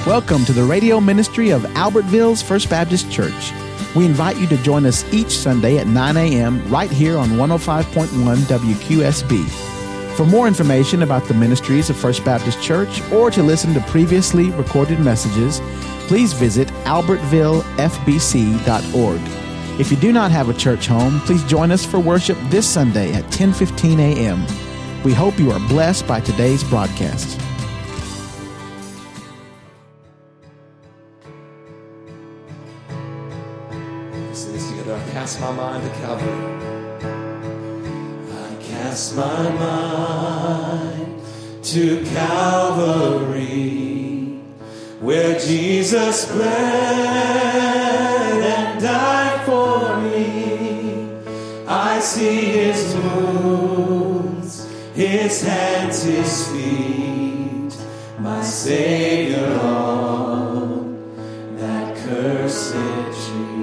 Welcome to the radio ministry of Albertville's First Baptist Church. We invite you to join us each Sunday at 9 a.m. right here on 105.1 WQSB. For more information about the ministries of First Baptist Church or to listen to previously recorded messages, please visit albertvillefbc.org. If you do not have a church home, please join us for worship this Sunday at 10:15 a.m. We hope you are blessed by today's broadcast. Cast my mind to Calvary. I cast my mind to Calvary, where Jesus bled and died for me. I see his wounds, his hands, his feet, my Savior on that cursed tree.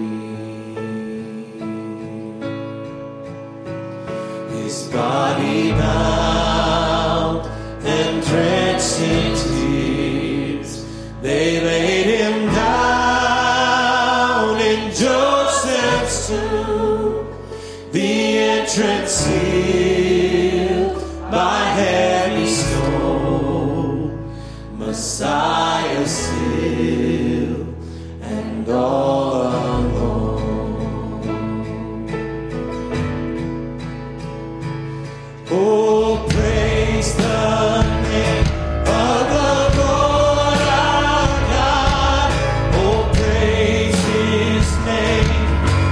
His body bound and drenched in tears, they laid him down in Joseph's tomb, the entrance sealed by heavy stone, Messiah still and all alone. Oh, praise the name of the Lord our God. Oh, praise his name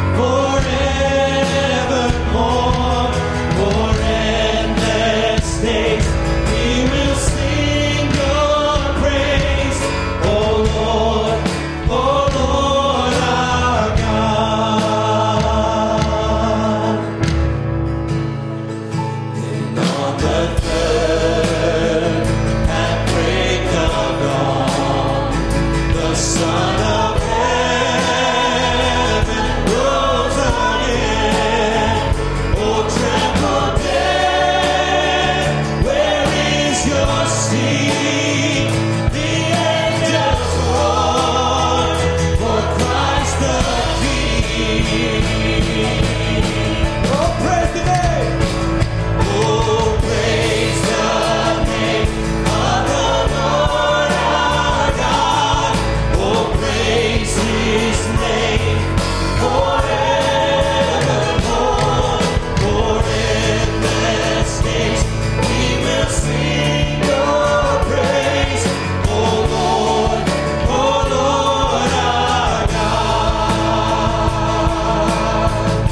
forevermore. For endless days we will sing your praise. Oh, Lord our God. Then on the third, at break of dawn, the Son of Heaven rose again. Oh, tremble dead, where is your sting? The angels roar for Christ the King. Oh, praise the name. Oh, praise the name of the Lord our God. Oh, praise his name forevermore. For endless days we will sing your praise. Oh, Lord our God.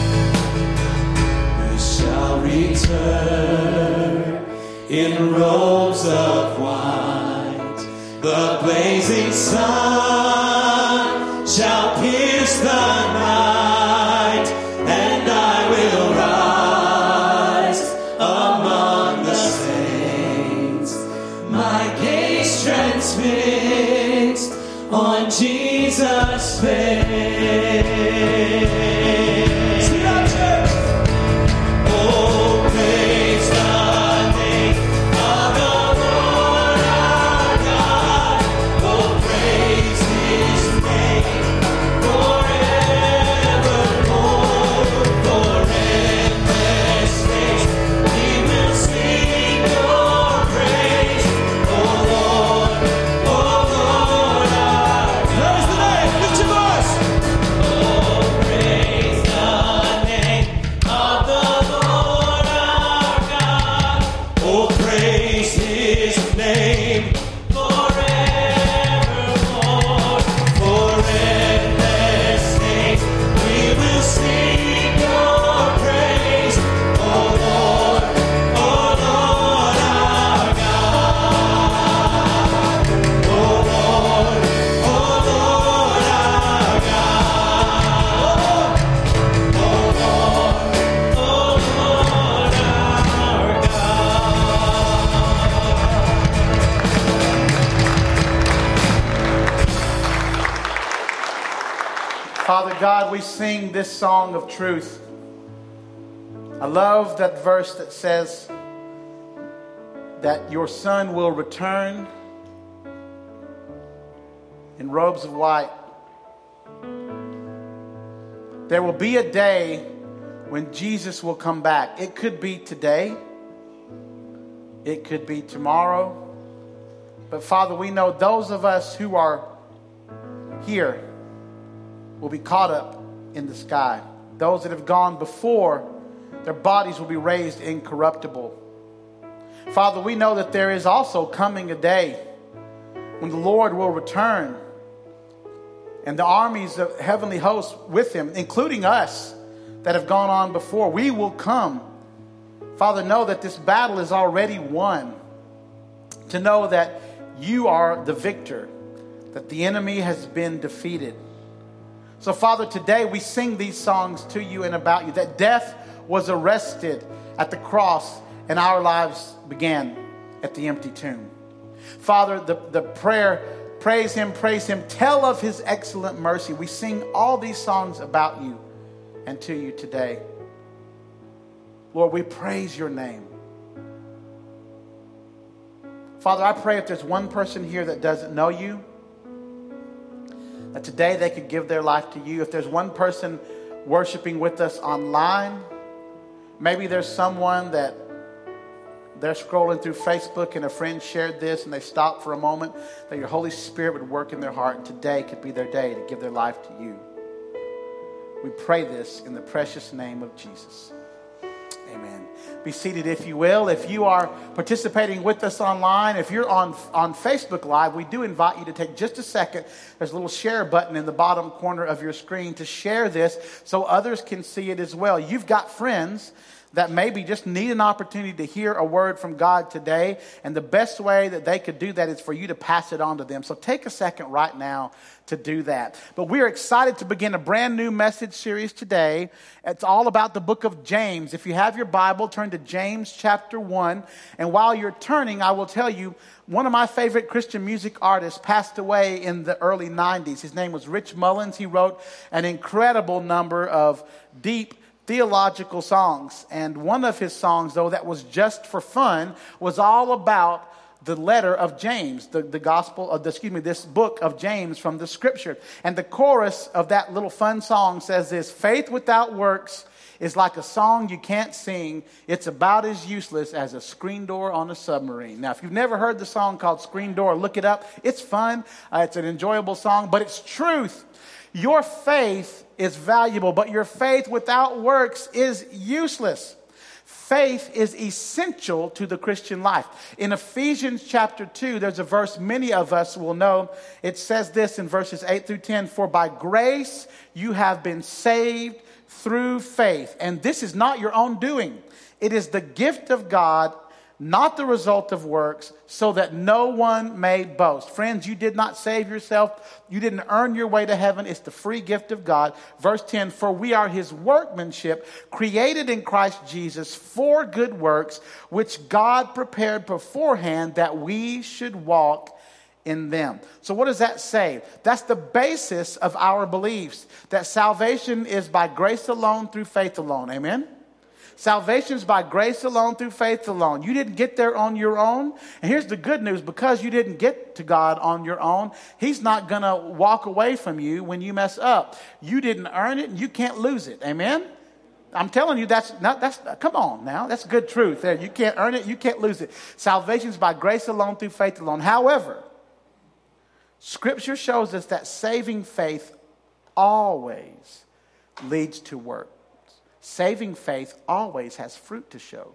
We shall return in robes of white. The blazing sun shall pierce the night, and I will rise among the saints, my gaze transfixed on Jesus' face. Sing out, church. Oh, praise the name of the Lord our God. Oh, praise his name forevermore. For endless days we will sing your praise. Oh, Lord our God. Praise the name. Lift your voice. Oh, praise the name of the Lord our God. Oh, praise his name forevermore. For endless days we will sing your praise. Oh, Lord our God. Oh, Lord our God. Oh, Lord our God. Father God, we sing this song of truth. I love that verse that says that your son will return in robes of white. There will be a day when Jesus will come back. It could be today. It could be tomorrow. But Father, we know those of us who are here will be caught up in the sky. Those that have gone before, their bodies will be raised incorruptible. Father, we know that there is also coming a day when the Lord will return and the armies of heavenly hosts with him, including us that have gone on before. We will come. Father, know that this battle is already won. To know that you are the victor, that the enemy has been defeated. So, Father, today we sing these songs to you and about you, that death was arrested at the cross and our lives began at the empty tomb. Father, the prayer, praise him, tell of his excellent mercy. We sing all these songs about you and to you today. Lord, we praise your name. Father, I pray if there's one person here that doesn't know you, that today they could give their life to you. If there's one person worshiping with us online, maybe there's someone that they're scrolling through Facebook and a friend shared this and they stopped for a moment, that your Holy Spirit would work in their heart and today could be their day to give their life to you. We pray this in the precious name of Jesus. Amen. Be seated if you will. If you are participating with us online, if you're on Facebook Live, we do invite you to take just a second. There's a little share button in the bottom corner of your screen to share this so others can see it as well. You've got friends that maybe just need an opportunity to hear a word from God today. And the best way that they could do that is for you to pass it on to them. So take a second right now to do that. But we are excited to begin a brand new message series today. It's all about the book of James. If you have your Bible, turn to James chapter 1. And while you're turning, I will tell you, one of my favorite Christian music artists passed away in the early 90s. His name was Rich Mullins. He wrote an incredible number of deep theological songs. And one of his songs, though, that was just for fun, was all about the letter of James, the gospel of this book of James from the scripture. And the chorus of that little fun song says this: faith without works is like a song you can't sing. It's about as useless as a screen door on a submarine. Now, if you've never heard the song called Screen Door, look it up. It's fun. It's an enjoyable song, but it's truth. Your faith is valuable, but your faith without works is useless. Faith is essential to the Christian life. In Ephesians chapter 2, there's a verse many of us will know. It says this in verses 8 through 10, "For by grace you have been saved through faith. And this is not your own doing. It is the gift of God, not the result of works, so that no one may boast." Friends, you did not save yourself. You didn't earn your way to heaven. It's the free gift of God. Verse 10, "For we are his workmanship, created in Christ Jesus for good works, which God prepared beforehand that we should walk in them." So what does that say? That's the basis of our beliefs, that salvation is by grace alone, through faith alone. Amen? Salvation is by grace alone, through faith alone. You didn't get there on your own. And here's the good news. Because you didn't get to God on your own, he's not going to walk away from you when you mess up. You didn't earn it, and you can't lose it. Amen? I'm telling you, that's come on now. That's good truth there. You can't earn it, you can't lose it. Salvation is by grace alone, through faith alone. However, Scripture shows us that saving faith always leads to work. Saving faith always has fruit to show.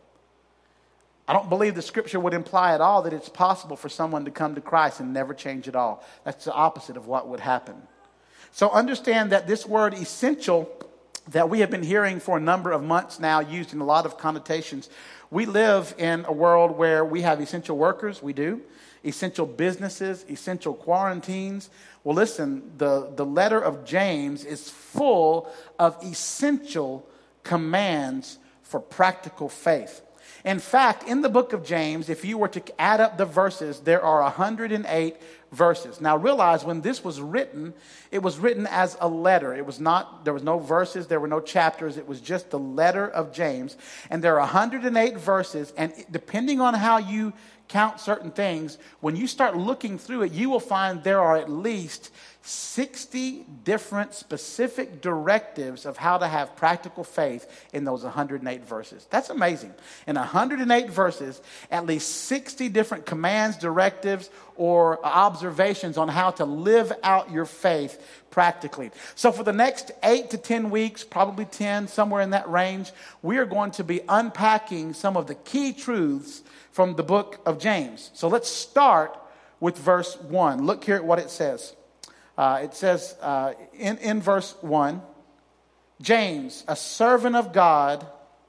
I don't believe the Scripture would imply at all that it's possible for someone to come to Christ and never change at all. That's the opposite of what would happen. So understand that this word essential that we have been hearing for a number of months now, used in a lot of connotations. We live in a world where we have essential workers, we do, essential businesses, essential quarantines. Well, listen, the letter of James is full of essential commands for practical faith. In fact, in the book of James, if you were to add up the verses, there are 108 verses. Now realize when this was written, it was written as a letter. It was not, there was no verses, there were no chapters. It was just the letter of James. And there are 108 verses. And depending on how you count certain things, when you start looking through it, you will find there are at least 60 different specific directives of how to have practical faith in those 108 verses. That's amazing. In 108 verses, at least 60 different commands, directives, or observations on how to live out your faith practically. So for the next 8 to 10 weeks, probably 10, somewhere in that range, we are going to be unpacking some of the key truths from the book of James. So let's start with verse 1. Look here at what it says. It says in verse 1, James, a servant of God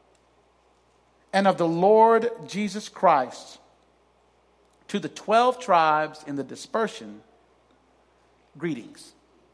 and of the Lord Jesus Christ, to the 12 tribes in the dispersion, greetings.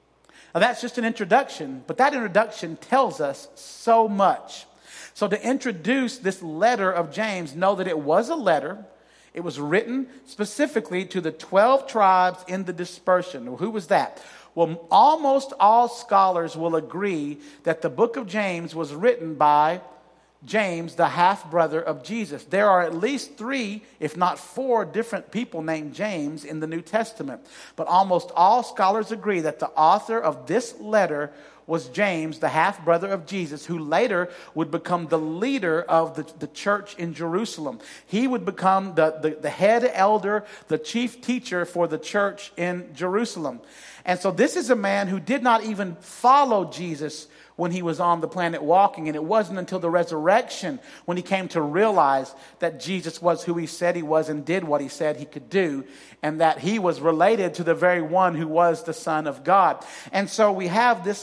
Now that's just an introduction, but that introduction tells us so much. So to introduce this letter of James, know that it was a letter. It was written specifically to the 12 tribes in the dispersion. Well, who was that? Well, almost all scholars will agree that the book of James was written by James, the half-brother of Jesus. There are at least 3, if not 4, different people named James in the New Testament. But almost all scholars agree that the author of this letter was James, the half-brother of Jesus, who later would become the leader of the church in Jerusalem. He would become the head elder, the chief teacher for the church in Jerusalem. And so this is a man who did not even follow Jesus when he was on the planet walking. And it wasn't until the resurrection when he came to realize that Jesus was who he said he was and did what he said he could do, and that he was related to the very one who was the Son of God. And so we have this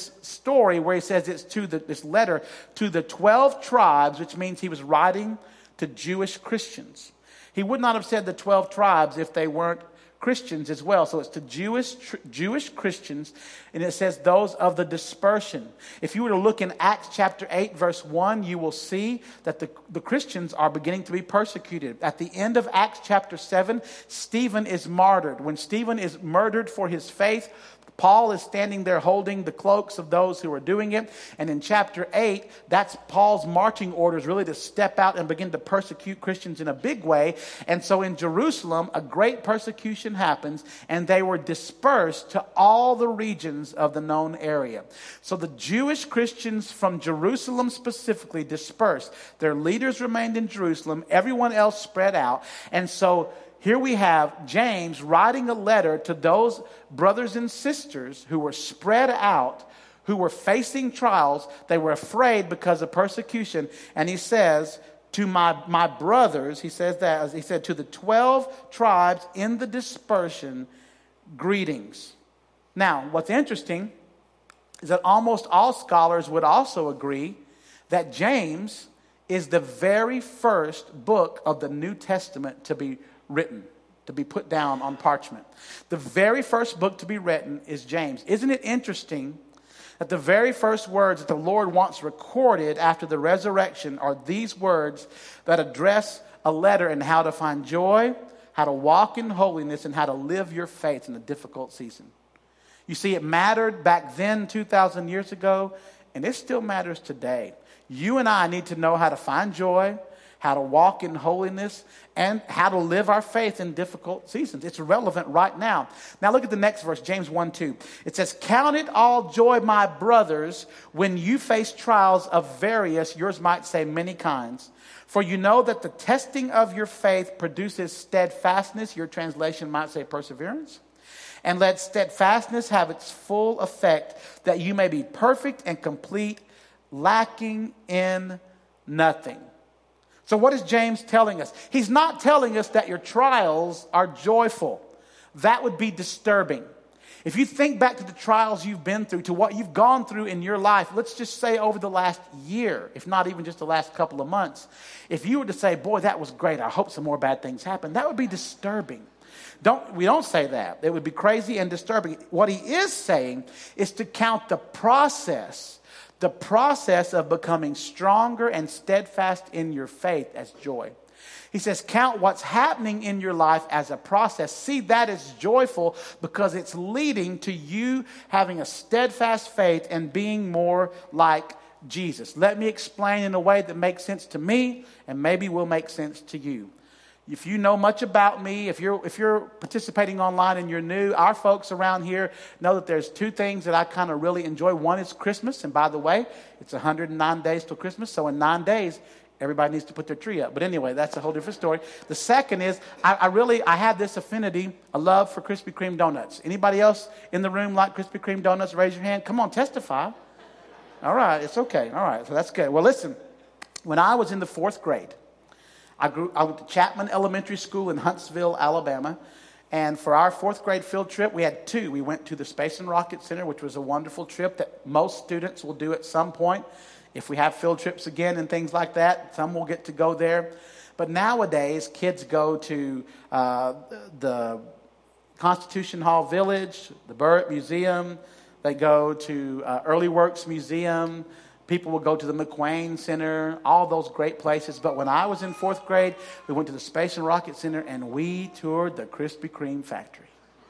story where he says it's this letter to the 12 tribes, which means he was writing to Jewish Christians. He would not have said the 12 tribes if they weren't Christians as well. So it's to Jewish Christians, and it says those of the dispersion. If you were to look in Acts chapter 8, verse 1, you will see that the Christians are beginning to be persecuted. At the end of Acts chapter 7, Stephen is martyred. When Stephen is murdered for his faith, Paul is standing there holding the cloaks of those who are doing it. And in chapter 8, that's Paul's marching orders really to step out and begin to persecute Christians in a big way. And so in Jerusalem, a great persecution happens, and they were dispersed to all the regions of the known area. So the Jewish Christians from Jerusalem specifically dispersed. Their leaders remained in Jerusalem. Everyone else spread out. And so here we have James writing a letter to those brothers and sisters who were spread out, who were facing trials. They were afraid because of persecution. And he says, to my brothers, he says that, as he said, to the 12 tribes in the dispersion, greetings. Now, what's interesting is that almost all scholars would also agree that James is the very first book of the New Testament to be written, to be put down on parchment. The very first book to be written is James. Isn't it interesting that the very first words that the Lord wants recorded after the resurrection are these words that address a letter in how to find joy, how to walk in holiness, and how to live your faith in a difficult season? You see, it mattered back then 2,000 years ago, and it still matters today. You and I need to know how to find joy, how to walk in holiness, and how to live our faith in difficult seasons. It's relevant right now. Now look at the next verse, James 1:2. It says, "Count it all joy, my brothers, when you face trials of various," yours might say many kinds, "for you know that the testing of your faith produces steadfastness." Your translation might say perseverance. "And let steadfastness have its full effect, that you may be perfect and complete, lacking in nothing." So what is James telling us? He's not telling us that your trials are joyful. That would be disturbing. If you think back to the trials you've been through, to what you've gone through in your life, let's just say over the last year, if not even just the last couple of months, if you were to say, boy, that was great, I hope some more bad things happen, that would be disturbing. We don't say that. It would be crazy and disturbing. What he is saying is to count the process of becoming stronger and steadfast in your faith as joy. He says, count what's happening in your life as a process. See that as joyful because it's leading to you having a steadfast faith and being more like Jesus. Let me explain in a way that makes sense to me and maybe will make sense to you. If you know much about me, if you're participating online and you're new, our folks around here know that there's two things that I kind of really enjoy. One is Christmas, and by the way, it's 109 days till Christmas, so in 9 days, everybody needs to put their tree up. But anyway, that's a whole different story. The second is I have this affinity, a love for Krispy Kreme donuts. Anybody else in the room like Krispy Kreme donuts? Raise your hand. Come on, testify. All right, it's okay. All right, so that's good. Well, listen, when I was in the 4th grade, I went to Chapman Elementary School in Huntsville, Alabama. And for our 4th grade field trip, we had 2. We went to the Space and Rocket Center, which was a wonderful trip that most students will do at some point. If we have field trips again and things like that, some will get to go there. But nowadays, kids go to the Constitution Hall Village, the Burritt Museum. They go to Early Works Museum. People will go to the McQuain Center, all those great places. But when I was in 4th grade, we went to the Space and Rocket Center, and we toured the Krispy Kreme factory.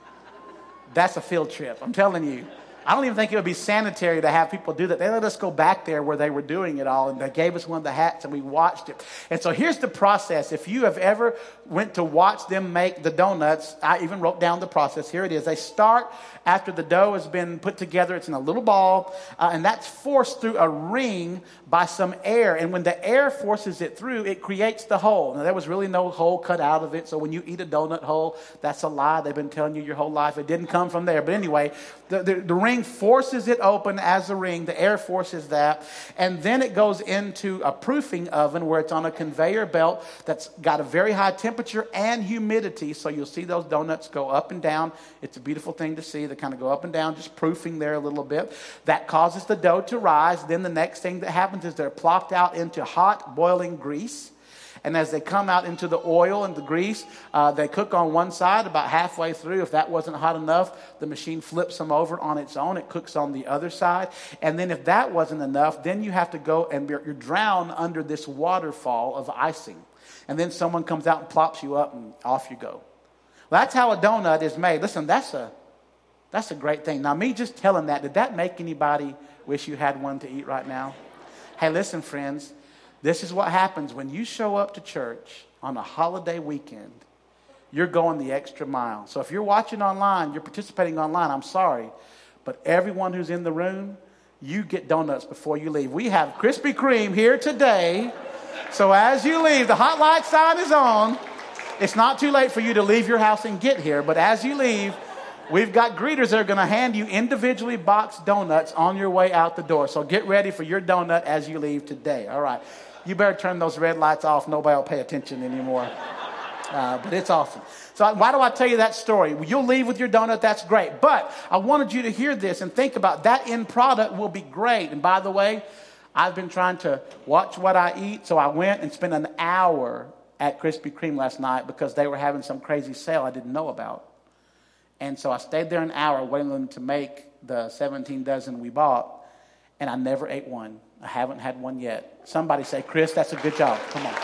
That's a field trip, I'm telling you. I don't even think it would be sanitary to have people do that. They let us go back there where they were doing it all, and they gave us one of the hats, and we watched it. And so here's the process. If you have ever went to watch them make the donuts, I even wrote down the process. Here it is. They start after the dough has been put together. It's in a little ball, and that's forced through a ring by some air. And when the air forces it through, it creates the hole. Now, there was really no hole cut out of it, so when you eat a donut hole, that's a lie. They've been telling you your whole life. It didn't come from there. But anyway, the ring forces it open as a ring. The air forces that. And then it goes into a proofing oven where it's on a conveyor belt that's got a very high temperature and humidity. So you'll see those donuts go up and down. It's a beautiful thing to see. They kind of go up and down, just proofing there a little bit. That causes the dough to rise. Then the next thing that happens is they're plopped out into hot boiling grease. And as they come out into the oil and the grease, they cook on one side about halfway through. If that wasn't hot enough, the machine flips them over on its own. It cooks on the other side. And then if that wasn't enough, then you have to go and you're drowned under this waterfall of icing. And then someone comes out and plops you up and off you go. Well, that's how a donut is made. Listen, that's a great thing. Now, me just telling that, did that make anybody wish you had one to eat right now? Hey, listen, friends. This is what happens when you show up to church on a holiday weekend. You're going the extra mile. So if you're watching online, you're participating online, I'm sorry. But everyone who's in the room, you get donuts before you leave. We have Krispy Kreme here today. So as you leave, the hot light sign is on. It's not too late for you to leave your house and get here. But as you leave, we've got greeters that are going to hand you individually boxed donuts on your way out the door. So get ready for your donut as you leave today. All right. You better turn those red lights off. Nobody will pay attention anymore. But it's awesome. So why do I tell you that story? You'll leave with your donut. That's great. But I wanted you to hear this and think about that end product will be great. And by the way, I've been trying to watch what I eat. So I went and spent an hour at Krispy Kreme last night because they were having some crazy sale I didn't know about. And so I stayed there an hour waiting for them to make the 17 dozen we bought. And I never ate one. I haven't had one yet. Somebody say, Chris, that's a good job. Come on.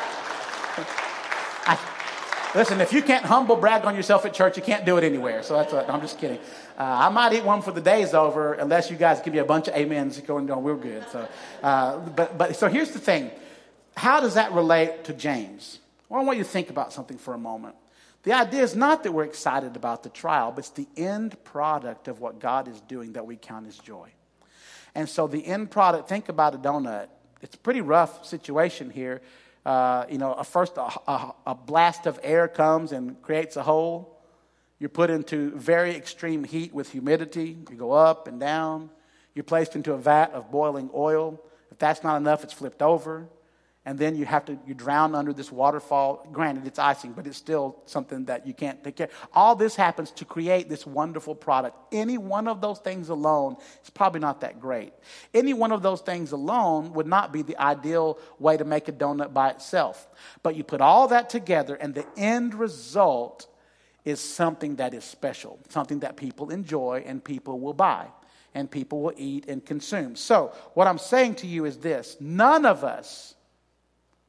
Listen, if you can't humble brag on yourself at church, you can't do it anywhere. So that's what, I'm just kidding. I might eat one for the day's over unless you guys give me a bunch of amens going, no, we're good. So, so here's the thing. How does that relate to James? Well, I want you to think about something for a moment. The idea is not that we're excited about the trial, but it's the end product of what God is doing that we count as joy. And so the end product, think about a donut. It's a pretty rough situation here. First a blast of air comes and creates a hole. You're put into very extreme heat with humidity. You go up and down. You're placed into a vat of boiling oil. If that's not enough, it's flipped over. And then you drown under this waterfall. Granted, it's icing, but it's still something that you can't take care of. All this happens to create this wonderful product. Any one of those things alone is probably not that great. Any one of those things alone would not be the ideal way to make a donut by itself. But you put all that together, and the end result is something that is special, something that people enjoy and people will buy and people will eat and consume. So what I'm saying to you is this. None of us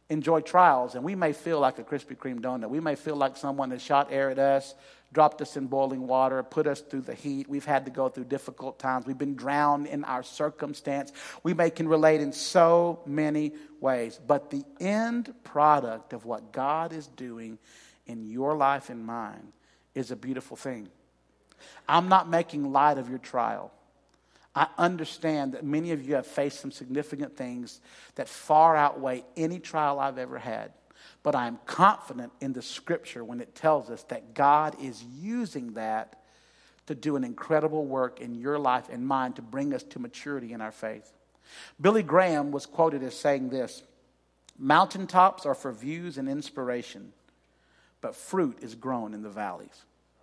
enjoy trials, and we may feel like a Krispy Kreme donut. We may feel like someone has shot air at us, dropped us in boiling water, put us through the heat. We've had to go through difficult times. We've been drowned in our circumstance. Can relate in so many ways. But the end product of what God is doing in your life and mine is a beautiful thing. I'm not making light of your trial. I understand that many of you have faced some significant things that far outweigh any trial I've ever had. But I am confident in the Scripture when it tells us that God is using that to do an incredible work in your life and mine to bring us to maturity in our faith. Billy Graham was quoted as saying this: "Mountaintops are for views and inspiration, but fruit is grown in the valleys."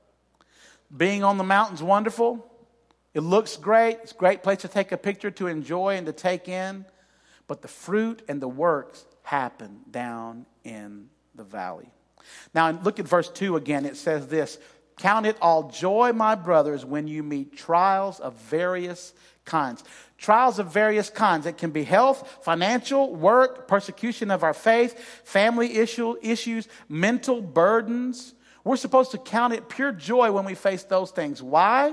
Being on the mountain's wonderful. It looks great. It's a great place to take a picture, to enjoy and to take in. But the fruit and the works happen down in the valley. Now, look at verse 2 again. It says this: "Count it all joy, my brothers, when you meet trials of various kinds." Trials of various kinds. It can be health, financial, work, persecution of our faith, family issues, mental burdens. We're supposed to count it pure joy when we face those things. Why?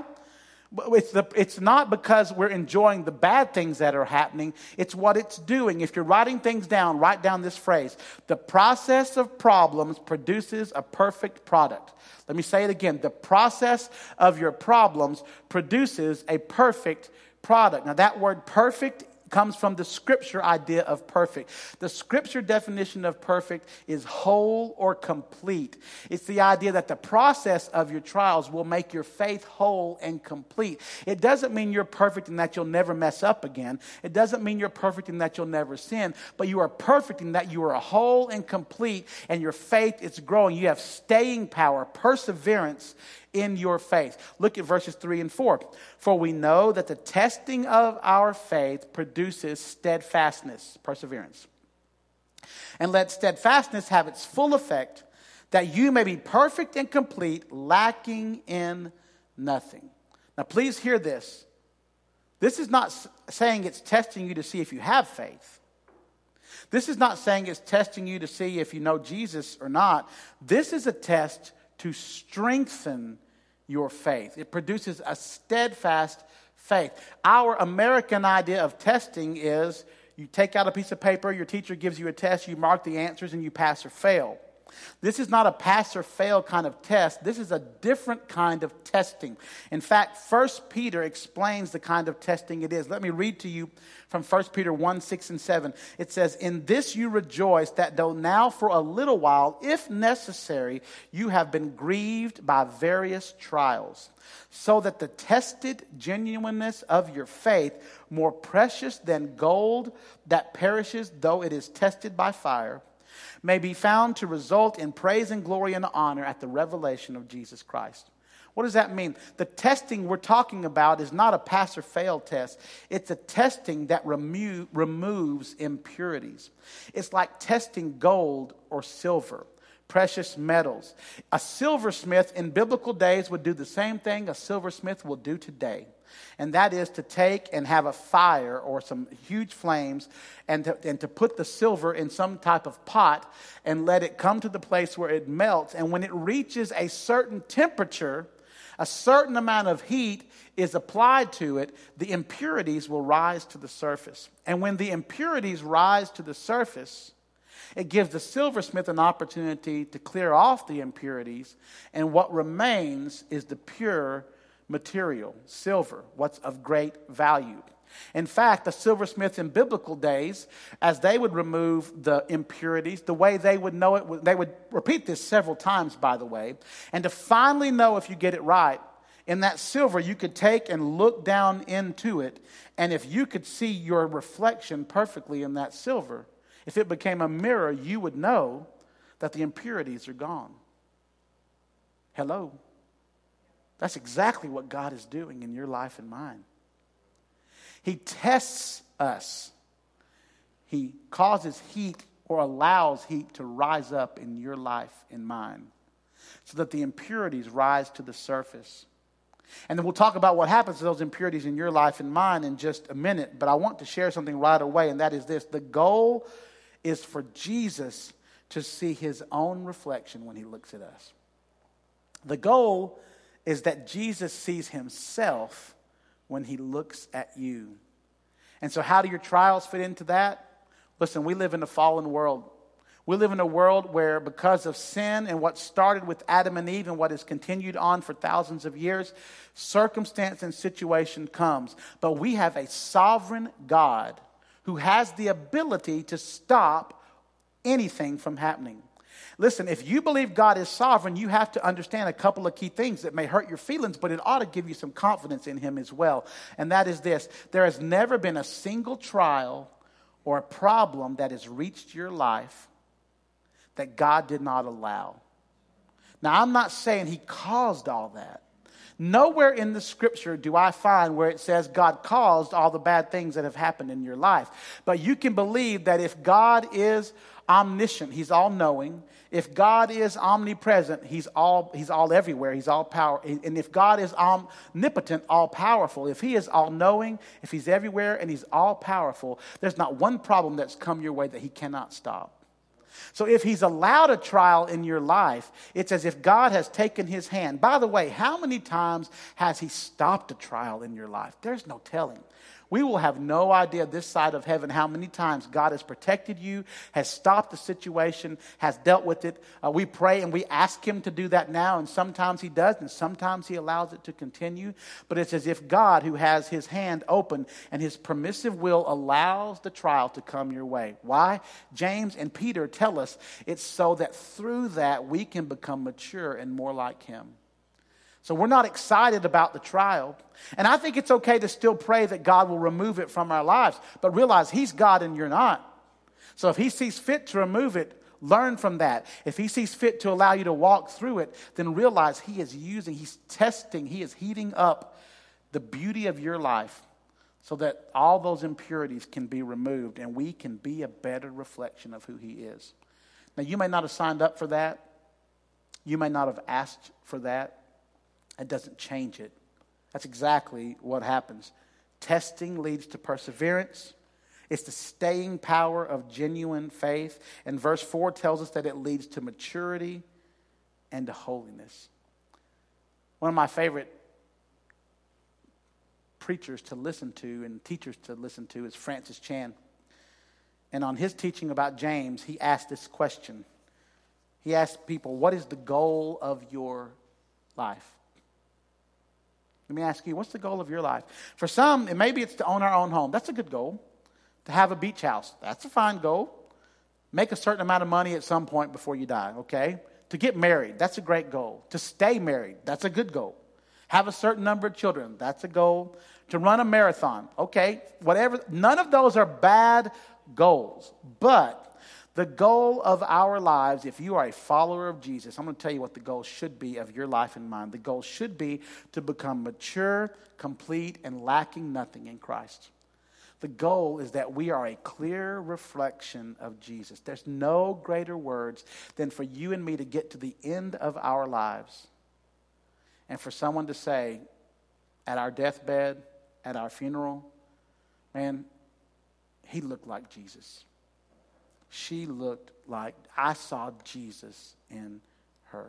It's not because we're enjoying the bad things that are happening. It's what it's doing. If you're writing things down, write down this phrase: the process of problems produces a perfect product. Let me say it again. The process of your problems produces a perfect product. Now, that word perfect comes from the Scripture idea of perfect. The Scripture definition of perfect is whole or complete. It's the idea that the process of your trials will make your faith whole and complete. It doesn't mean you're perfect and that you'll never mess up again. It doesn't mean you're perfect and that you'll never sin. But you are perfect in that you are whole and complete, and your faith is growing. You have staying power, perseverance in your faith. Look at verses 3 and 4. "For we know that the testing of our faith produces steadfastness," perseverance. "And let steadfastness have its full effect, that you may be perfect and complete, lacking in nothing." Now, please hear this. This is not saying it's testing you to see if you have faith. This is not saying it's testing you to see if you know Jesus or not. This is a test to strengthen your faith. It produces a steadfast faith. Our American idea of testing is you take out a piece of paper, your teacher gives you a test, you mark the answers, and you pass or fail. This is not a pass or fail kind of test. This is a different kind of testing. In fact, 1 Peter explains the kind of testing it is. Let me read to you from 1 Peter 1, 6 and 7. It says, "In this you rejoice, that though now for a little while, if necessary, you have been grieved by various trials, so that the tested genuineness of your faith, more precious than gold that perishes though it is tested by fire, may be found to result in praise and glory and honor at the revelation of Jesus Christ." What does that mean? The testing we're talking about is not a pass or fail test. It's a testing that removes impurities. It's like testing gold or silver, precious metals. A silversmith in biblical days would do the same thing a silversmith will do today. And that is to take and have a fire or some huge flames and to put the silver in some type of pot and let it come to the place where it melts. And when it reaches a certain temperature, a certain amount of heat is applied to it, the impurities will rise to the surface. And when the impurities rise to the surface, it gives the silversmith an opportunity to clear off the impurities, and what remains is the pure material, silver, what's of great value. In fact, the silversmith in biblical days, as they would remove the impurities, the way they would know it, they would repeat this several times, by the way, and to finally know if you get it right, in that silver, you could take and look down into it, and if you could see your reflection perfectly in that silver, if it became a mirror, you would know that the impurities are gone. Hello? That's exactly what God is doing in your life and mine. He tests us. He causes heat or allows heat to rise up in your life and mine so that the impurities rise to the surface. And then we'll talk about what happens to those impurities in your life and mine in just a minute. But I want to share something right away, and that is this. The goal is for Jesus to see his own reflection when he looks at us. The goal is that Jesus sees himself when he looks at you. And so how do your trials fit into that? Listen, we live in a fallen world. We live in a world where, because of sin and what started with Adam and Eve and what has continued on for thousands of years, circumstance and situation comes. But we have a sovereign God who has the ability to stop anything from happening. Listen, if you believe God is sovereign, you have to understand a couple of key things that may hurt your feelings, but it ought to give you some confidence in him as well. And that is this: there has never been a single trial or a problem that has reached your life that God did not allow. Now, I'm not saying he caused all that. Nowhere in the scripture do I find where it says God caused all the bad things that have happened in your life. But you can believe that if God is omniscient, he's all-knowing. If God is omnipresent, he's all everywhere. He's all power. And if God is omnipotent, all-powerful, if he is all-knowing, if he's everywhere and he's all-powerful, there's not one problem that's come your way that he cannot stop. So if he's allowed a trial in your life, it's as if God has taken his hand. By the way, how many times has he stopped a trial in your life? There's no telling. We will have no idea this side of heaven how many times God has protected you, has stopped the situation, has dealt with it. We pray and we ask him to do that now, and sometimes he does, and sometimes he allows it to continue. But it's as if God, who has his hand open and his permissive will, allows the trial to come your way. Why? James and Peter tell us it's so that through that we can become mature and more like him. So we're not excited about the trial. And I think it's okay to still pray that God will remove it from our lives. But realize he's God and you're not. So if he sees fit to remove it, learn from that. If he sees fit to allow you to walk through it, then realize he's testing, he is heating up the beauty of your life so that all those impurities can be removed and we can be a better reflection of who he is. Now, you may not have signed up for that. You may not have asked for that. It doesn't change it. That's exactly what happens. Testing leads to perseverance. It's the staying power of genuine faith. And verse 4 tells us that it leads to maturity and to holiness. One of my favorite preachers to listen to and teachers to listen to is Francis Chan. And on his teaching about James, he asked this question. He asked people, what is the goal of your life? Let me ask you, what's the goal of your life? For some, maybe it's to own our own home. That's a good goal. To have a beach house. That's a fine goal. Make a certain amount of money at some point before you die, okay? To get married, that's a great goal. To stay married, that's a good goal. Have a certain number of children, that's a goal. To run a marathon, okay? Whatever. None of those are bad goals. But the goal of our lives, if you are a follower of Jesus, I'm going to tell you what the goal should be of your life and mine. The goal should be to become mature, complete, and lacking nothing in Christ. The goal is that we are a clear reflection of Jesus. There's no greater words than for you and me to get to the end of our lives and for someone to say at our deathbed, at our funeral, man, he looked like Jesus. She looked like, I saw Jesus in her.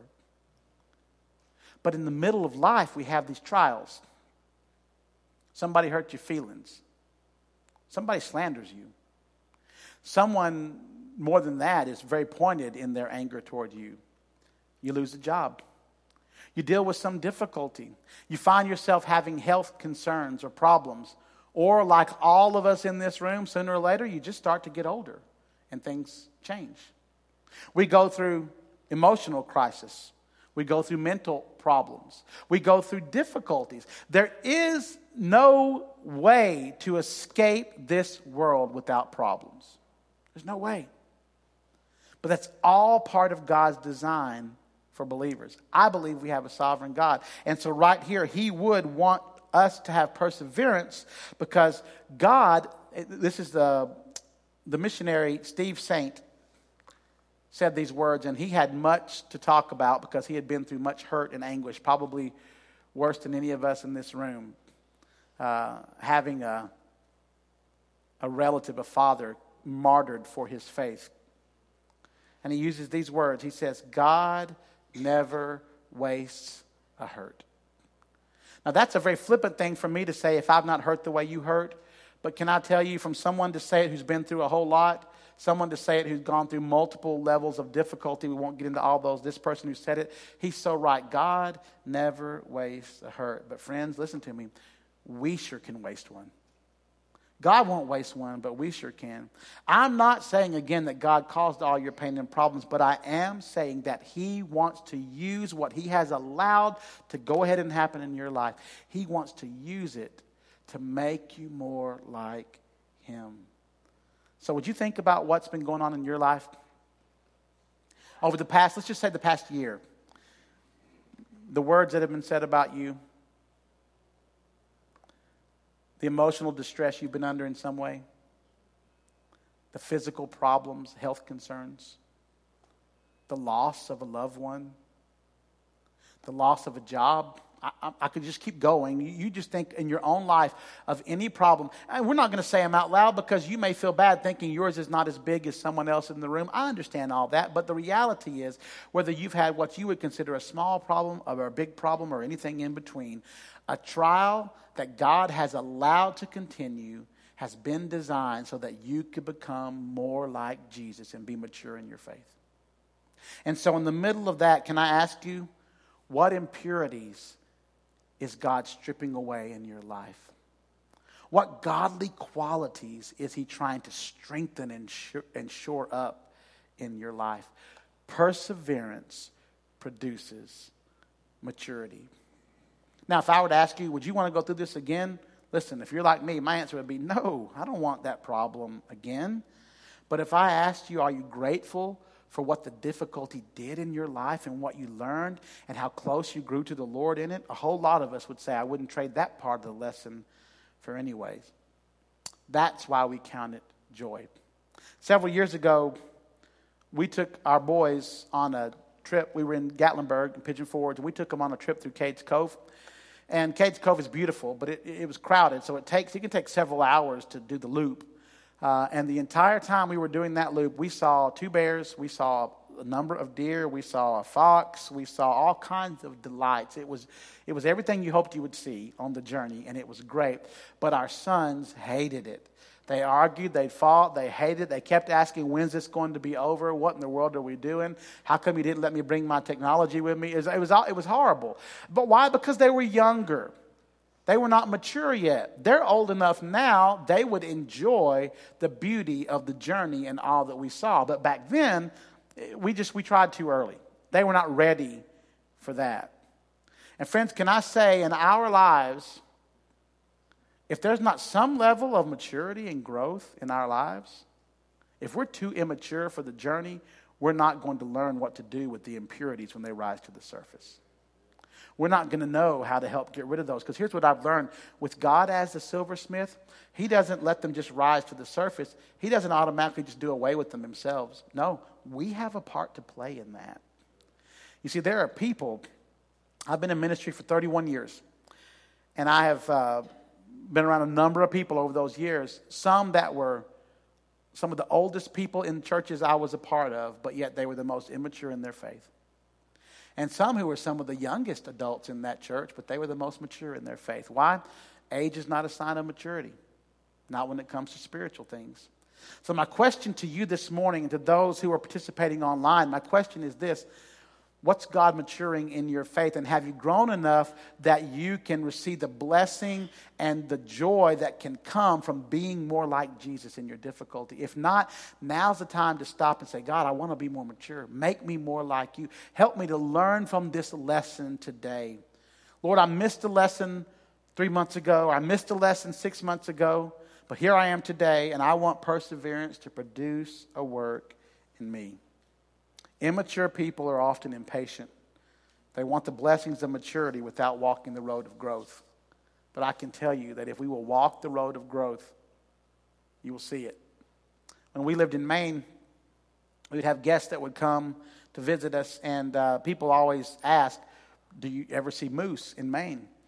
But in the middle of life, we have these trials. Somebody hurt your feelings. Somebody slanders you. Someone, more than that, is very pointed in their anger toward you. You lose a job. You deal with some difficulty. You find yourself having health concerns or problems. Or like all of us in this room, sooner or later, you just start to get older. And things change. We go through emotional crisis. We go through mental problems. We go through difficulties. There is no way to escape this world without problems. There's no way. But that's all part of God's design for believers. I believe we have a sovereign God. And so right here, he would want us to have perseverance because God, this is the missionary Steve Saint said these words, and he had much to talk about because he had been through much hurt and anguish, probably worse than any of us in this room. Having a relative, a father, martyred for his faith. And he uses these words. He says, God never wastes a hurt. Now, that's a very flippant thing for me to say if I've not hurt the way you hurt. But can I tell you, from someone to say it who's been through a whole lot, someone to say it who's gone through multiple levels of difficulty, we won't get into all those, this person who said it, he's so right. God never wastes a hurt. But friends, listen to me. We sure can waste one. God won't waste one, but we sure can. I'm not saying, again, that God caused all your pain and problems, but I am saying that he wants to use what he has allowed to go ahead and happen in your life. He wants to use it to make you more like him. So would you think about what's been going on in your life over the past, let's just say the past year. The words that have been said about you, the emotional distress you've been under in some way, the physical problems, health concerns, the loss of a loved one, the loss of a job. I could just keep going. You just think in your own life of any problem. And we're not going to say them out loud because you may feel bad thinking yours is not as big as someone else in the room. I understand all that. But the reality is, whether you've had what you would consider a small problem or a big problem or anything in between, a trial that God has allowed to continue has been designed so that you could become more like Jesus and be mature in your faith. And so in the middle of that, can I ask you, what impurities is God stripping away in your life? What godly qualities is he trying to strengthen and shore up in your life? Perseverance produces maturity. Now, if I were to ask you, would you want to go through this again? Listen, if you're like me, my answer would be no, I don't want that problem again. But if I asked you, are you grateful for what the difficulty did in your life and what you learned and how close you grew to the Lord in it, a whole lot of us would say, I wouldn't trade that part of the lesson for anyways. That's why we count it joy. Several years ago, we took our boys on a trip. We were in Gatlinburg and Pigeon Forge, and we took them on a trip through Cades Cove. And Cades Cove is beautiful, but it was crowded, so it can take several hours to do the loop. And the entire time we were doing that loop, we saw 2 bears, we saw a number of deer, we saw a fox, we saw all kinds of delights. It was everything you hoped you would see on the journey, and it was great. But our sons hated it. They argued, they fought, they hated it. They kept asking, when's this going to be over? What in the world are we doing? How come you didn't let me bring my technology with me? It was horrible. But why? Because they were younger. They were not mature yet. They're old enough now, they would enjoy the beauty of the journey and all that we saw. But back then, we tried too early. They were not ready for that. And friends, can I say in our lives, if there's not some level of maturity and growth in our lives, if we're too immature for the journey, we're not going to learn what to do with the impurities when they rise to the surface. We're not going to know how to help get rid of those. Because here's what I've learned. With God as the silversmith, he doesn't let them just rise to the surface. He doesn't automatically just do away with them themselves. No, we have a part to play in that. You see, there are people, I've been in ministry for 31 years. And I have been around a number of people over those years. Some that were some of the oldest people in churches I was a part of, but yet they were the most immature in their faith. And some who were some of the youngest adults in that church, but they were the most mature in their faith. Why? Age is not a sign of maturity, not when it comes to spiritual things. So my question to you this morning and to those who are participating online, my question is this: what's God maturing in your faith? And have you grown enough that you can receive the blessing and the joy that can come from being more like Jesus in your difficulty? If not, now's the time to stop and say, God, I want to be more mature. Make me more like you. Help me to learn from this lesson today. Lord, I missed a lesson 3 months ago. I missed a lesson 6 months ago. But here I am today, and I want perseverance to produce a work in me. Immature people are often impatient. They want the blessings of maturity without walking the road of growth. But I can tell you that if we will walk the road of growth, you will see it. When we lived in Maine, we'd have guests that would come to visit us, and people always ask, do you ever see moose in Maine?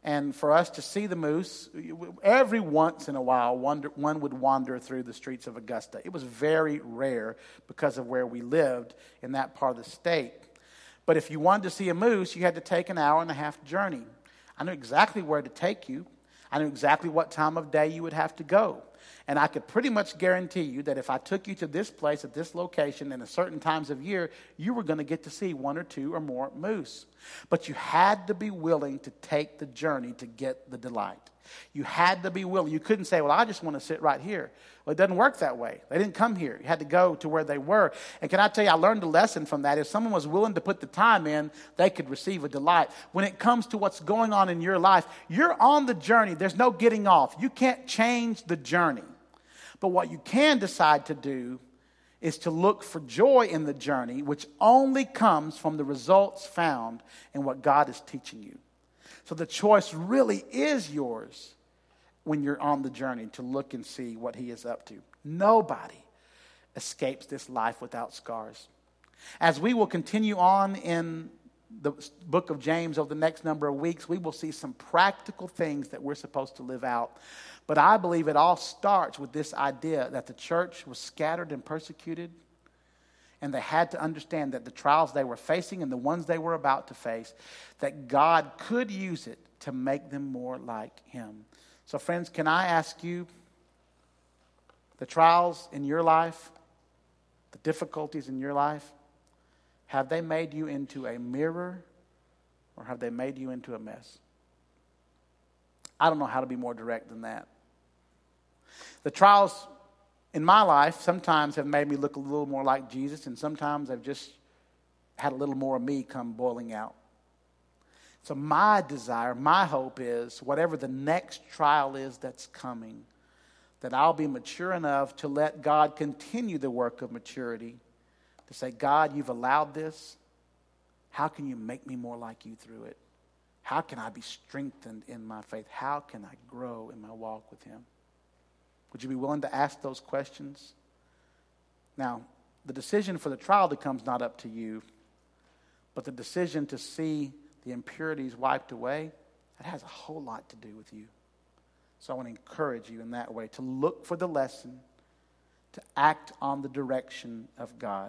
And for us to see the moose, every once in a while, one would wander through the streets of Augusta. It was very rare because of where we lived in that part of the state. But if you wanted to see a moose, you had to take an hour and a half journey. I knew exactly where to take you. I knew exactly what time of day you would have to go. And I could pretty much guarantee you that if I took you to this place at this location in a certain times of year, you were going to get to see one or two or more moose. But you had to be willing to take the journey to get the delight. You had to be willing. You couldn't say, well, I just want to sit right here. Well, it doesn't work that way. They didn't come here. You had to go to where they were. And can I tell you, I learned a lesson from that. If someone was willing to put the time in, they could receive a delight. When it comes to what's going on in your life, you're on the journey. There's no getting off. You can't change the journey. But what you can decide to do is to look for joy in the journey, which only comes from the results found in what God is teaching you. So the choice really is yours when you're on the journey to look and see what he is up to. Nobody escapes this life without scars. As we will continue on in the book of James over the next number of weeks, we will see some practical things that we're supposed to live out. But I believe it all starts with this idea that the church was scattered and persecuted, and they had to understand that the trials they were facing and the ones they were about to face, that God could use it to make them more like him. So friends, can I ask you, the trials in your life, the difficulties in your life, have they made you into a mirror or have they made you into a mess? I don't know how to be more direct than that. The trials in my life sometimes have made me look a little more like Jesus, and sometimes I've just had a little more of me come boiling out. So my desire, my hope is, whatever the next trial is that's coming, that I'll be mature enough to let God continue the work of maturity, to say, God, you've allowed this. How can you make me more like you through it? How can I be strengthened in my faith? How can I grow in my walk with him? Would you be willing to ask those questions? Now, the decision for the trial to come is not up to you, but the decision to see the impurities wiped away, that has a whole lot to do with you. So I want to encourage you in that way to look for the lesson, to act on the direction of God.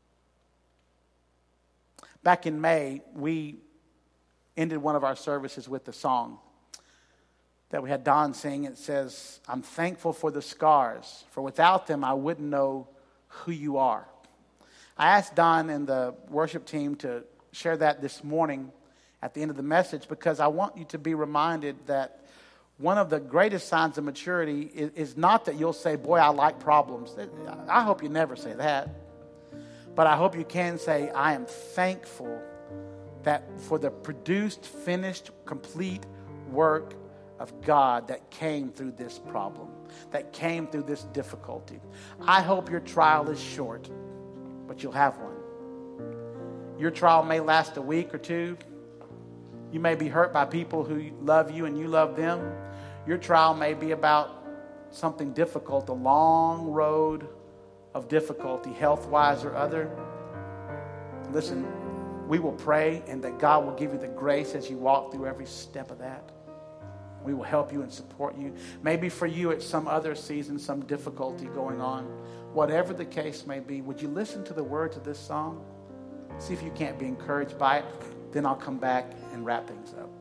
Back in May, we ended one of our services with a song that we had Don sing. It says, I'm thankful for the scars, for without them I wouldn't know who you are. I asked Don and the worship team to share that this morning at the end of the message because I want you to be reminded that one of the greatest signs of maturity is not that you'll say, boy, I like problems. I hope you never say that. But I hope you can say, I am thankful that for the produced, finished, complete work of God that came through this problem, that came through this difficulty. I hope your trial is short, but you'll have one. Your trial may last a week or two. You may be hurt by people who love you and you love them. Your trial may be about something difficult, a long road of difficulty, health-wise or other. Listen, we will pray and that God will give you the grace as you walk through every step of that. We will help you and support you. Maybe for you it's some other season, some difficulty going on. Whatever the case may be, would you listen to the words of this song? See if you can't be encouraged by it. Then I'll come back and wrap things up.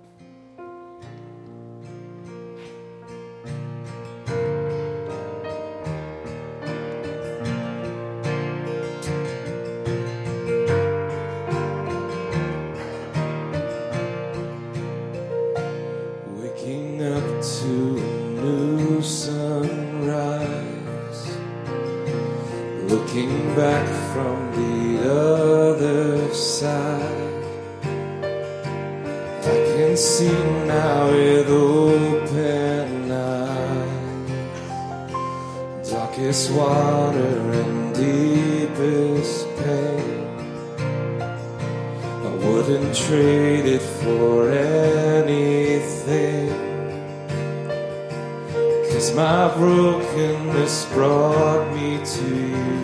Waking up to a new sunrise, looking back from the other side. I can see now with open eyes, darkest water and deepest pain. I wouldn't trade it for anything, 'cause my brokenness brought me to you.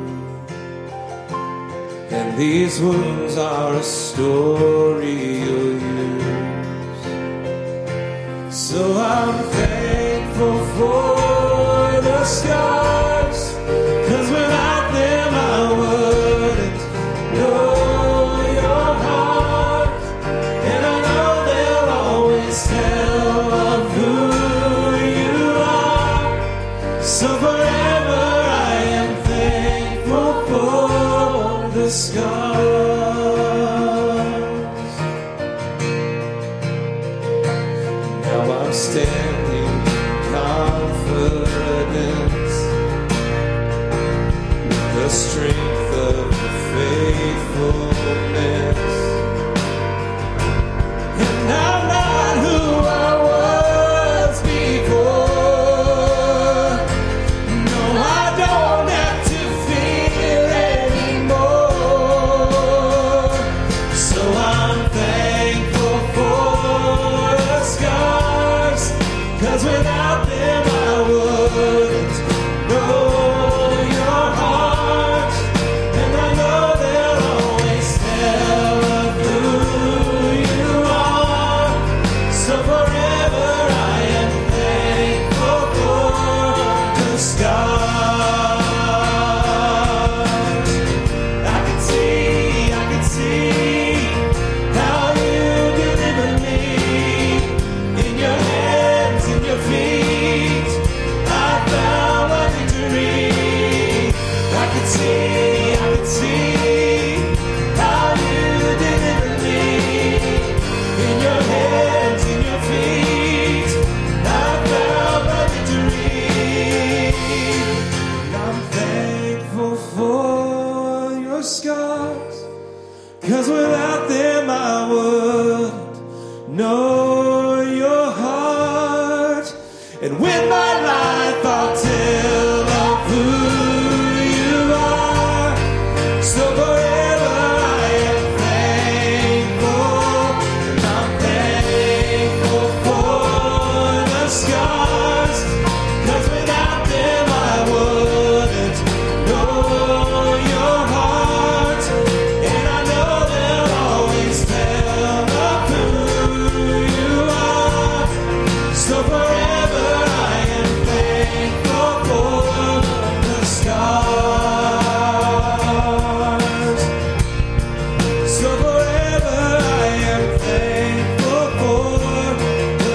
And these wounds are a story you'll use So I'm thankful for the scars, 'cause without them I wouldn't know your heart. And I know they'll always tell of who you are. So forever I am thankful for the scars. Now I'm standing in confidence with the strength of faithfulness. And I'm not who I was before. No, I don't have to fear anymore. So I'm thankful for the scars, 'cause without them I wouldn't know your heart. And I know they'll always tell of who you are. So forever I am thankful for the scars. I can see how you deliver me. In your hands, in your feet, I found my victory. I can see how you deliver me. In your hands, in your feet, I found my victory. And I'm thankful for your scars, 'cause without them I wouldn't know your heart. And with my life I'll tell of who you are. So forever I am thankful. And I'm thankful for the scars, 'cause without them I wouldn't know your heart. And I know they'll always tell of who you are. So forever I am thankful for the scars. So forever I am thankful for the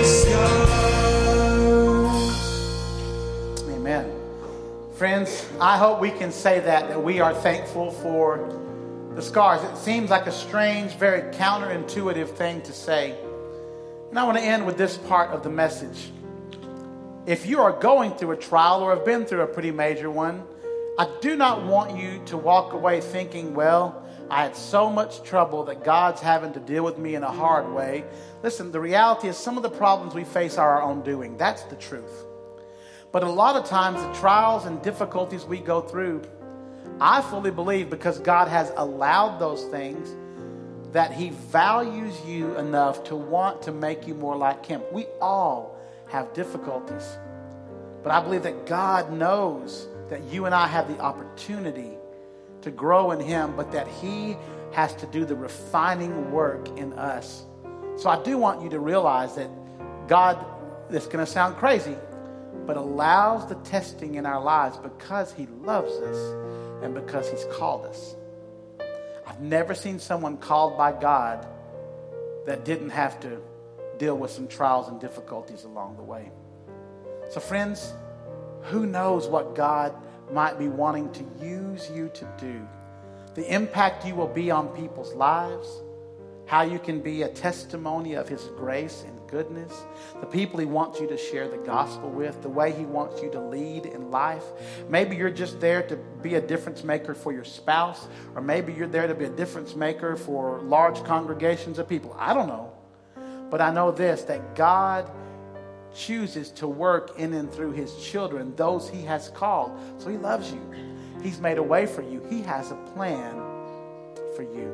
scars. Amen. Friends, I hope we can say that we are thankful for the scars. It seems like a strange, very counterintuitive thing to say. And I want to end with this part of the message. If you are going through a trial or have been through a pretty major one, I do not want you to walk away thinking, well, I had so much trouble that God's having to deal with me in a hard way. Listen, the reality is some of the problems we face are our own doing. That's the truth. But a lot of times the trials and difficulties we go through, I fully believe because God has allowed those things, that He values you enough to want to make you more like Him. We all have difficulties. But I believe that God knows that you and I have the opportunity to grow in Him, but that He has to do the refining work in us. So I do want you to realize that God, this is going to sound crazy, but allows the testing in our lives because He loves us and because He's called us. I've never seen someone called by God that didn't have to deal with some trials and difficulties along the way. So friends, who knows what God might be wanting to use you to do? The impact you will be on people's lives, how you can be a testimony of His grace and goodness, the people He wants you to share the gospel with, the way He wants you to lead in life. Maybe you're just there to be a difference maker for your spouse, or maybe you're there to be a difference maker for large congregations of people. I don't know. But I know this, that God chooses to work in and through His children, those He has called. So He loves you. He's made a way for you. He has a plan for you.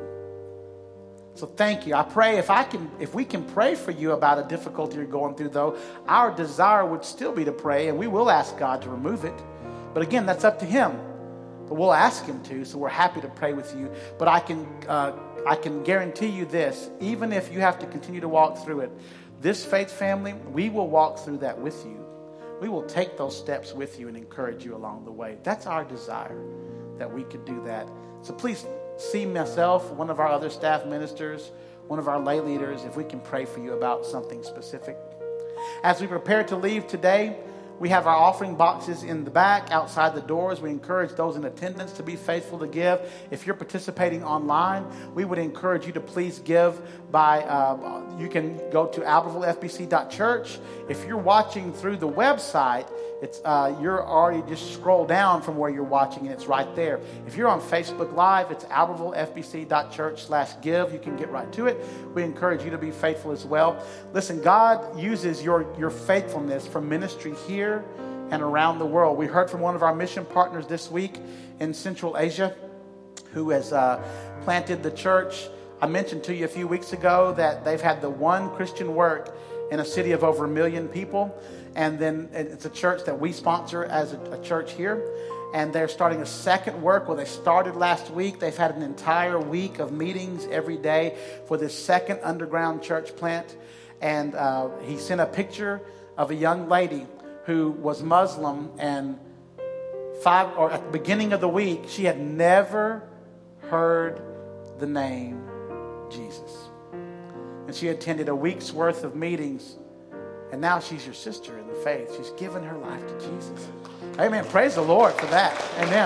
So thank you. I pray if we can pray for you about a difficulty you're going through, though, our desire would still be to pray, and we will ask God to remove it. But again, that's up to Him. But we'll ask Him to, so we're happy to pray with you. But I can guarantee you this, even if you have to continue to walk through it, this faith family, we will walk through that with you. We will take those steps with you and encourage you along the way. That's our desire, that we could do that. So please see myself, one of our other staff ministers, one of our lay leaders, if we can pray for you about something specific. As we prepare to leave today, we have our offering boxes in the back, outside the doors. We encourage those in attendance to be faithful to give. If you're participating online, we would encourage you to please give by, you can go to albertvillefbc.church. If you're watching through the website, it's you're already just scroll down from where you're watching and it's right there. If you're on Facebook Live, it's albertvillefbc.church/give. You can get right to it. We encourage you to be faithful as well. Listen, God uses your faithfulness for ministry here and around the world. We heard from one of our mission partners this week in Central Asia who has planted the church. I mentioned to you a few weeks ago that they've had the one Christian work in a city of over 1 million people. And then it's a church that we sponsor as a church here. And they're starting a second work. Well, they started last week. They've had an entire week of meetings every day for this second underground church plant. And he sent a picture of a young lady who was Muslim. And at the beginning of the week, she had never heard the name Jesus. And she attended a week's worth of meetings. And now she's your sister in the faith. She's given her life to Jesus. Amen. Praise the Lord for that. Amen.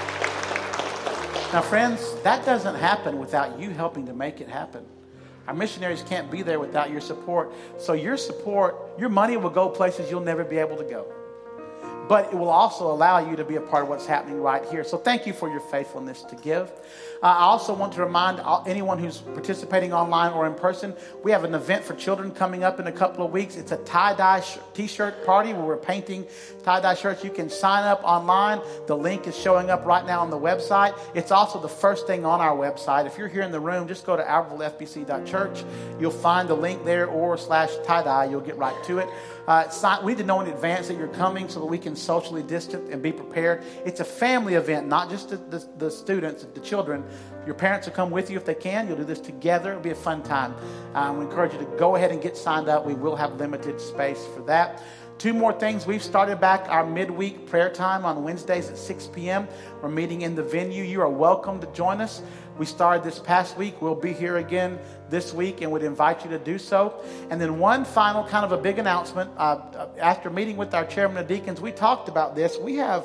Now, friends, that doesn't happen without you helping to make it happen. Our missionaries can't be there without your support. So your support, your money will go places you'll never be able to go. But it will also allow you to be a part of what's happening right here. So thank you for your faithfulness to give. I also want to remind anyone who's participating online or in person, we have an event for children coming up in a couple of weeks. It's a tie-dye t-shirt party where we're painting tie-dye shirts. You can sign up online. The link is showing up right now on the website. It's also the first thing on our website. If you're here in the room, just go to albertvillefbc.church. You'll find the link there /tie-dye. You'll get right to it. We need to know in advance that you're coming so that we can socially distance and be prepared. It's a family event, not just the students, the children. Your parents will come with you if they can. You'll do this together. It'll be a fun time. We encourage you to go ahead and get signed up. We will have limited space for that. 2 more things. We've started back our midweek prayer time on Wednesdays at 6 p.m. We're meeting in the venue. You are welcome to join us. We started this past week. We'll be here again this week and would invite you to do so. And then one final kind of a big announcement. After meeting with our chairman of deacons, we talked about this. We have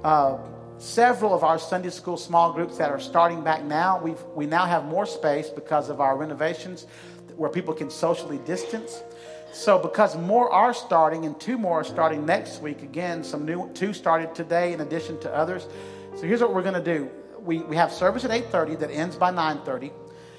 several of our Sunday school small groups that are starting back now. We now have more space because of our renovations where people can socially distance. So because more are starting and 2 more are starting next week, again, some new 2 started today in addition to others. So here's what we're going to do. We have service at 8:30 that ends by 9:30.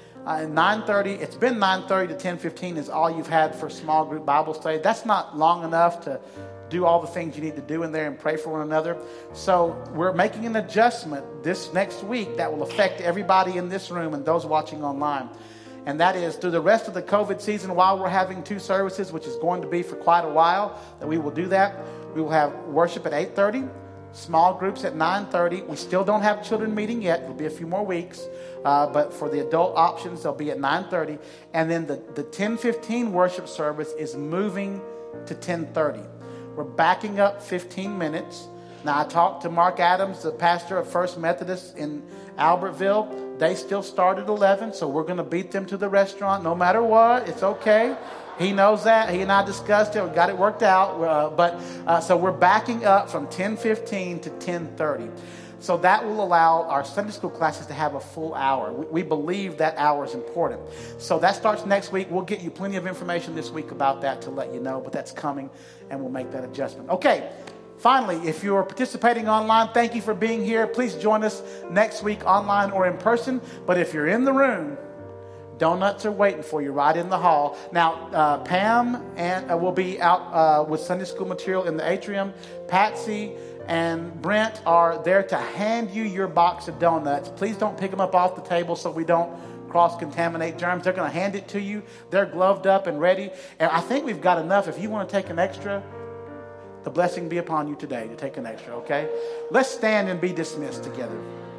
9:30, it's been 9:30 to 10:15 is all you've had for small group Bible study. That's not long enough to do all the things you need to do in there and pray for one another. So we're making an adjustment this next week that will affect everybody in this room and those watching online. And that is through the rest of the COVID season, while we're having 2 services, which is going to be for quite a while, that we will do that. We will have worship at 8:30, small groups at 9:30. We still don't have children meeting yet. It'll be a few more weeks. But for the adult options, they'll be at 9:30. And then the 10:15 worship service is moving to 10:30. We're backing up 15 minutes. Now, I talked to Mark Adams, the pastor of First Methodist in Albertville. They still start at 11, so we're going to beat them to the restaurant no matter what. It's okay. He knows that. He and I discussed it. We got it worked out. So we're backing up from 10:15 to 10:30. So that will allow our Sunday school classes to have a full hour. We believe that hour is important. So that starts next week. We'll get you plenty of information this week about that to let you know, but that's coming, and we'll make that adjustment. Okay. Finally, if you're participating online, thank you for being here. Please join us next week online or in person. But if you're in the room, donuts are waiting for you right in the hall. Now, Pam will be out with Sunday school material in the atrium. Patsy and Brent are there to hand you your box of donuts. Please don't pick them up off the table so we don't cross-contaminate germs. They're going to hand it to you. They're gloved up and ready. And I think we've got enough. If you want to take an extra, the blessing be upon you today to take an extra, okay? Let's stand and be dismissed together.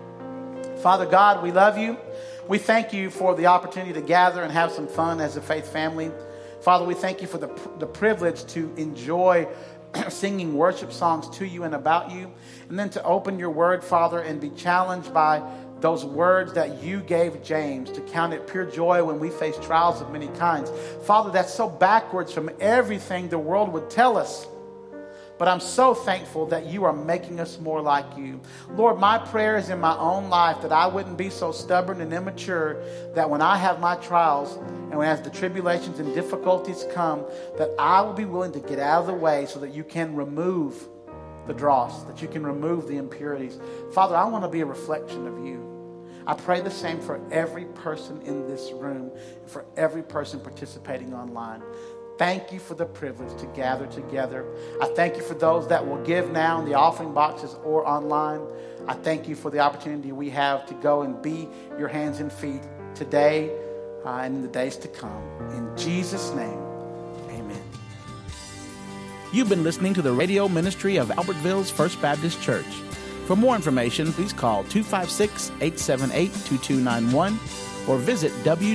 Father God, we love you. We thank you for the opportunity to gather and have some fun as a faith family. Father, we thank you for the privilege to enjoy singing worship songs to you and about you, and then to open your word, Father, and be challenged by those words that you gave James to count it pure joy when we face trials of many kinds. Father, that's so backwards from everything the world would tell us. But I'm so thankful that you are making us more like you. Lord, my prayer is in my own life that I wouldn't be so stubborn and immature that when I have my trials and when as the tribulations and difficulties come, that I will be willing to get out of the way so that you can remove the dross, that you can remove the impurities. Father, I want to be a reflection of you. I pray the same for every person in this room, for every person participating online. Thank you for the privilege to gather together. I thank you for those that will give now in the offering boxes or online. I thank you for the opportunity we have to go and be your hands and feet today and in the days to come. In Jesus' name, amen. You've been listening to the radio ministry of Albertville's First Baptist Church. For more information, please call 256-878-2291 or visit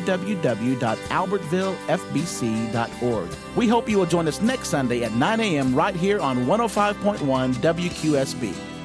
www.albertvillefbc.org. We hope you will join us next Sunday at 9 a.m. right here on 105.1 WQSB.